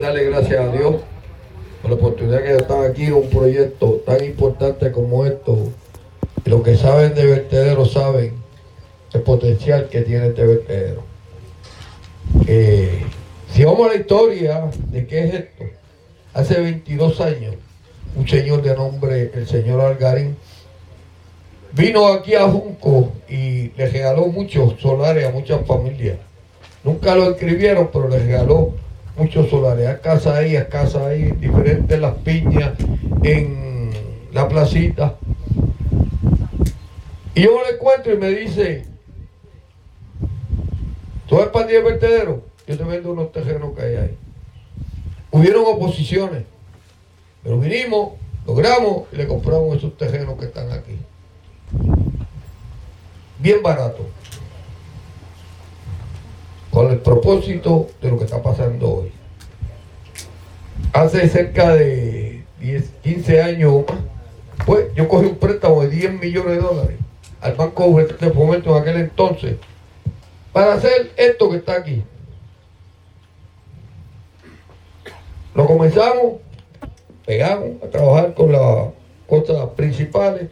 Darle gracias a Dios por la oportunidad que están aquí en un proyecto tan importante como esto. Y los que saben de vertedero saben el potencial que tiene este vertedero. Si vamos a la historia de qué es esto, hace 22 años, un señor de nombre, el señor Algarín, vino aquí a Junco y le regaló muchos solares a muchas familias. Nunca lo escribieron, pero le regaló muchos solares, a casa ahí, diferentes las piñas, en la placita. Y yo le encuentro y me dice: ¿tú eres para ti de vertedero? Yo te vendo unos terrenos que hay ahí. Hubieron oposiciones, pero vinimos, logramos y le compramos esos terrenos que están aquí. Bien barato, con el propósito de lo que está pasando hoy. Hace cerca de 15 años o más, pues yo cogí un préstamo de 10 millones de dólares al Banco de Fomento en aquel entonces para hacer esto que está aquí. Lo comenzamos, pegamos a trabajar con las cosas principales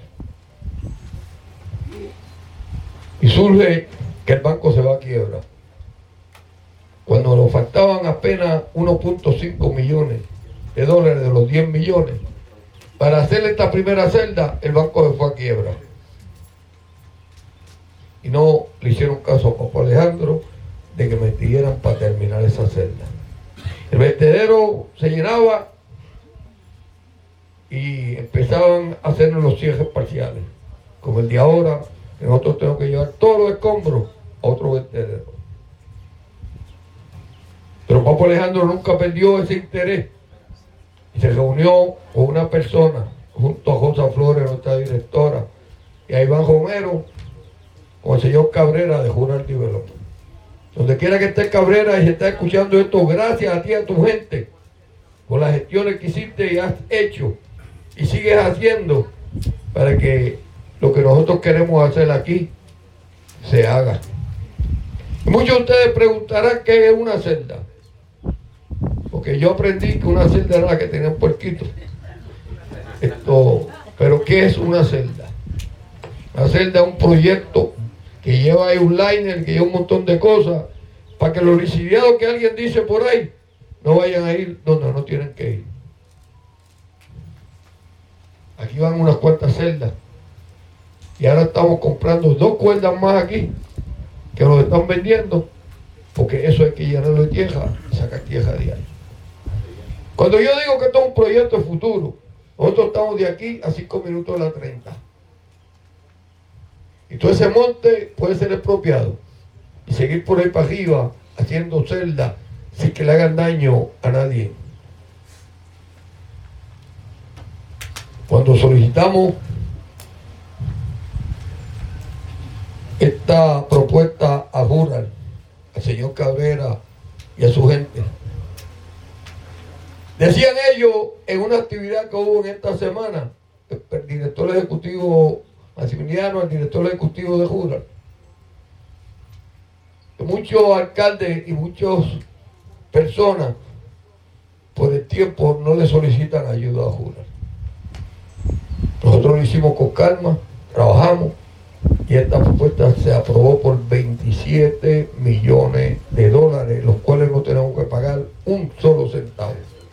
y surge que el banco se va a quiebra. Cuando nos faltaban apenas 1.5 millones de dólares de los 10 millones, para hacer esta primera celda, el banco se fue a quiebra. Y no le hicieron caso a Papá Alejandro de que me dieran para terminar esa celda. El vertedero se llenaba y empezaban a hacernos los cierres parciales. Como el de ahora, que nosotros tenemos que llevar todos los escombros a otro vertedero. Pero Papá Alejandro nunca perdió ese interés y se reunió con una persona, junto a Rosa Flores, nuestra directora, y a Iván Romero, con el señor Cabrera de Jural Development. Donde quiera que esté Cabrera y se está escuchando esto, gracias a ti, a tu gente, por las gestiones que hiciste y has hecho y sigues haciendo para que lo que nosotros queremos hacer aquí se haga. Y muchos de ustedes preguntarán qué es una celda. Porque yo aprendí que una celda era la que tenía un puerquito. Pero ¿qué es una celda? Una celda es un proyecto que lleva ahí un liner, que lleva un montón de cosas, para que los licidiados que alguien dice por ahí no vayan a ir donde no tienen que ir. Aquí van unas cuantas celdas. Y ahora estamos comprando 2 cuerdas más aquí, que nos están vendiendo, porque eso hay que llenarlo de tierra y sacar tierra diaria. Cuando yo digo que esto es un proyecto de futuro, nosotros estamos de aquí a 5 minutos de la 30. Y todo ese monte puede ser expropiado y seguir por ahí para arriba haciendo celdas sin que le hagan daño a nadie. Cuando solicitamos esta propuesta a Jural, al señor Cabrera y a su gente, decían ellos en una actividad que hubo en esta semana, el director ejecutivo Maximiliano, el director ejecutivo de Jural, que muchos alcaldes y muchas personas por el tiempo no le solicitan ayuda a Jural. Nosotros lo hicimos con calma, trabajamos y esta propuesta se aprobó por 27 millones de dólares, los cuales no tenemos que pagar un solo centavo.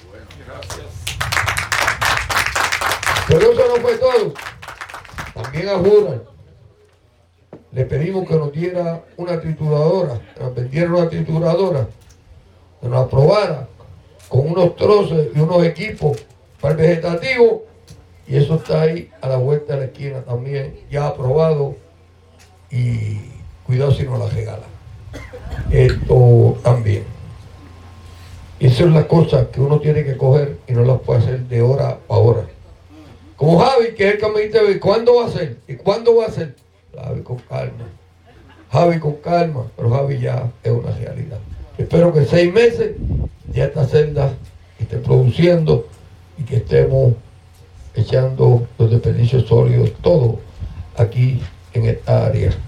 Pero eso no fue todo. También a Jural le pedimos que nos diera una trituradora, que nos vendiera una trituradora, que nos aprobara con unos trozos y unos equipos para el vegetativo, y eso está ahí a la vuelta de la esquina también, ya aprobado, y cuidado si no la regala. Esto también. Esa es la cosa que uno tiene que coger y no las puede hacer de hora a hora. Como Javi, que es el que me dice: ¿cuándo va a ser? ¿Y cuándo va a ser? Javi con calma. Javi con calma, pero Javi ya es una realidad. Espero que en 6 meses ya esta celda esté produciendo y que estemos echando los desperdicios sólidos, todo aquí en esta área.